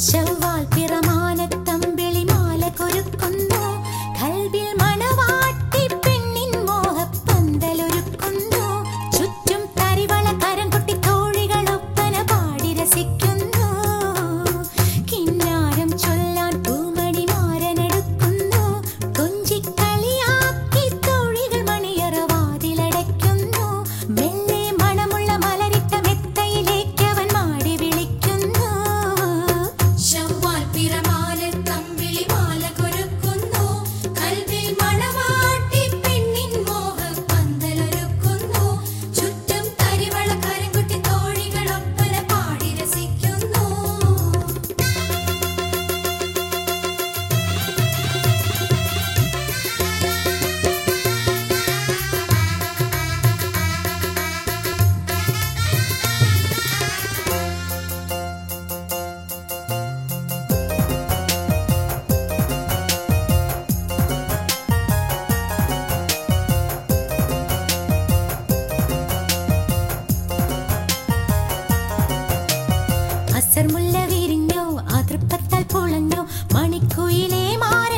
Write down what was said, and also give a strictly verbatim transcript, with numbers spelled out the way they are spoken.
ശവ്വാൽ പിറമാനത്തമ്പിളി മാല കൊരുക്കുന്നു, കൽബിൽ മണവാട്ടി പെണ്ണിൻ മോഹപ്പന്തലൊരുക്കുന്നു. ചുറ്റും തരിവള കരം കൊട്ടി തോഴികൾ ഒപ്പന പാടി രസിക്കുന്നു. കിന്നാരം ചൊല്ലാൻ പൂമണി മാരനെടുക്കുന്നു, കൊഞ്ചിക്കളിയാക്കി തോഴികൾ മണിയറ വാതിലടയ്ക്കുന്നു. മെല്ലെ മണമുള്ള മലരിട്ട മെത്തയിലേക്ക് അവൻ മാടി വിളിക്കുന്നു. ശവ്വാൽ പിറമാനത്തമ്പിളി മാല കൊരുക്കുന്നു, കൽബിൽ മണവാട്ടി പെണ്ണിൻ മോഹപ്പന്തലൊരുക്കുന്നു. ചുറ്റും തരിവള കരം കൊട്ടി തോഴികൾ ഒപ്പന പാടി രസിക്കുന്നു. അസർമുല്ല വിരിഞ്ഞോ, അതൃപ്പത്താൽ പൊളഞ്ഞോ, മണിക്കുയിലേ മാറി